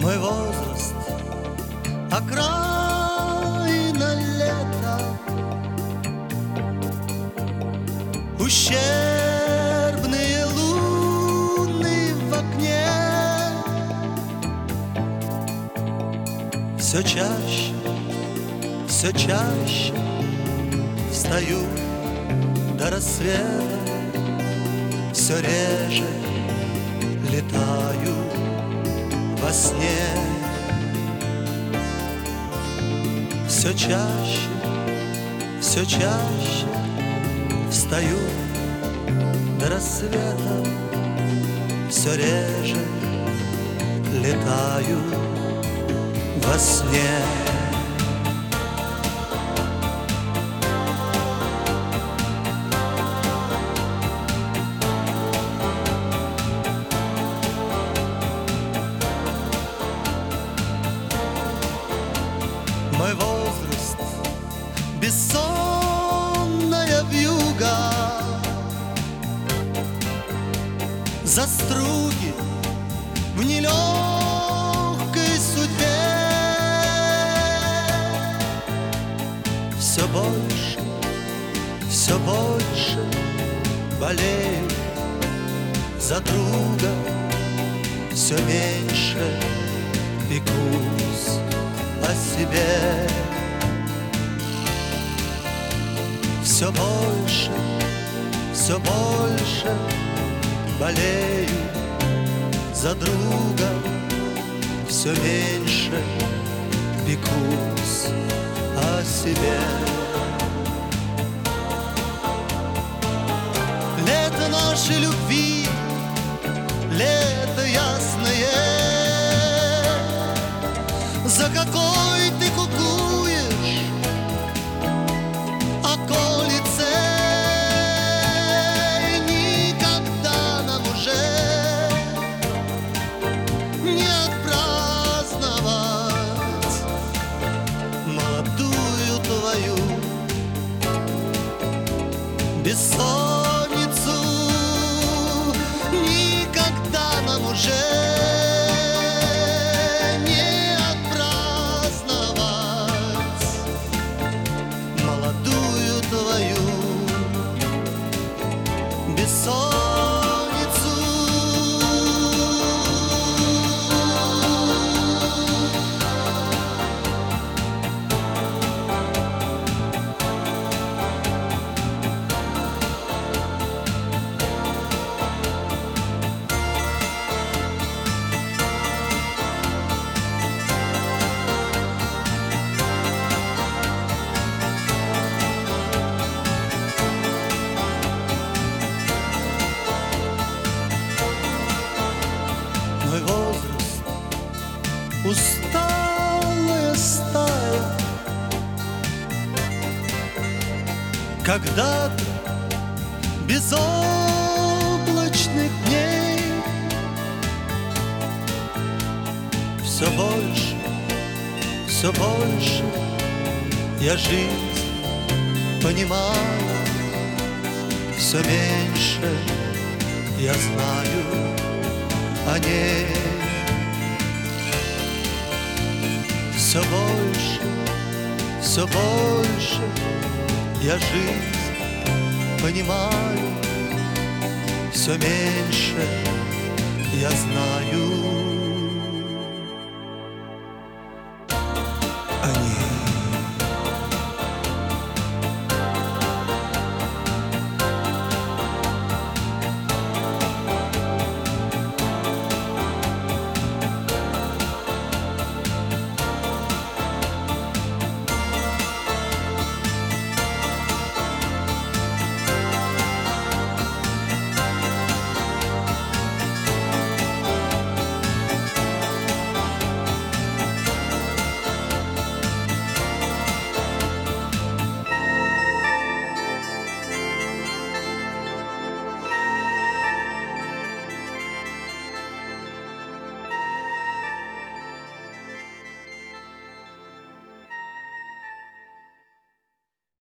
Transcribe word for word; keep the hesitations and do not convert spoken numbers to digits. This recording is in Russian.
Мой возраст — окраина лета, ущербные луны в окне. Все чаще, все чаще встаю до рассвета, все реже летаю во сне. Все чаще, все чаще встаю до рассвета, все реже летаю во сне. Мой возраст — бессонная вьюга, за струги в нелегкой судьбе. Все больше, все больше болею за друга, все меньше пекусь о себе. Все больше, все больше болею за друга, все меньше пекусь о себе. Лето нашей любви, лето ясное, за какой ты кукуешь околице. Никогда нам уже не отпраздновать молодую твою бессонницу. Никогда нам уже бессонницу. Мой возраст — усталая стая, когда-то безоблачных дней. Все больше, все больше я жизнь понимаю, все меньше я знаю о ней. Все больше, все больше я жизнь понимаю, все меньше я знаю